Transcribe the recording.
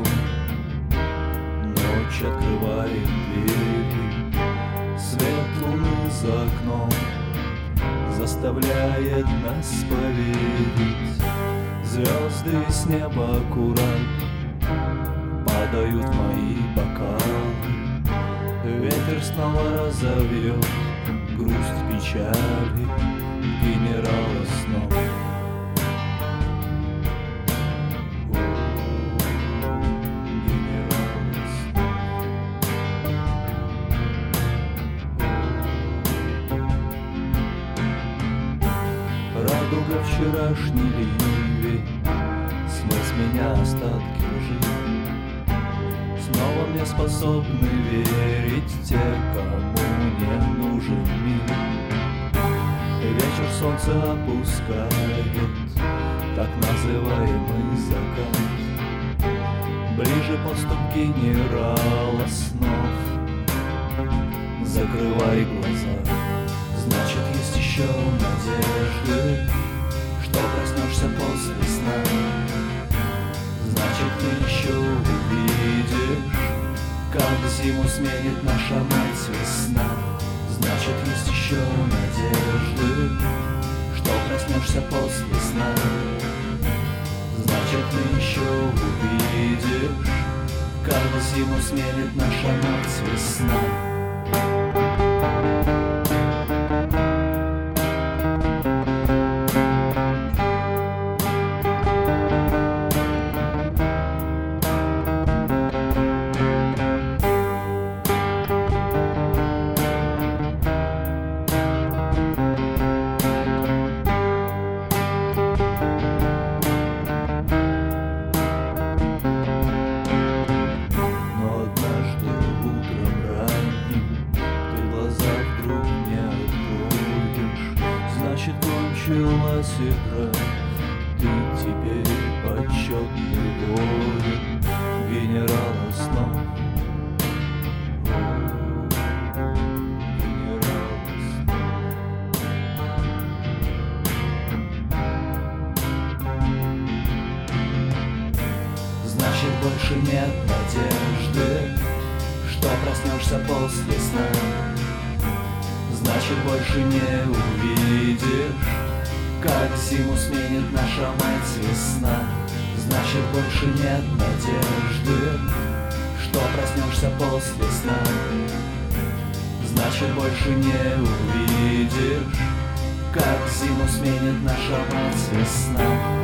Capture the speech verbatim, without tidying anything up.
Ночь открывает двери, свет луны за окном заставляет нас поверить. Звезды с неба аккурат падают в мои бокалы. Ветер снова разовьет грусть печали генерала снов. Радуга вчерашний ливень смыл с меня остатки лжи. Снова мне способны верить те, кому не нужен мир. Вечер солнце опускает так называемый закат. Ближе подступ генерала снов. Закрывай глаза, значит есть еще надежды, что проснешься после сна. Значит ты еще увидишь, как зиму сменит наша мать весна. Значит есть еще надежды, что проснешься после сна. Значит ты еще увидишь, как зиму сменит наша мать весна. Кончилась игра, ты теперь почетный воин генерала снов. Генерала снов. Значит больше нет надежды, что проснешься после сна. Значит больше не увидишь, как зиму сменит наша мать весна. Значит больше нет надежды, что проснешься после сна. Значит больше не увидишь, как зиму сменит наша мать весна.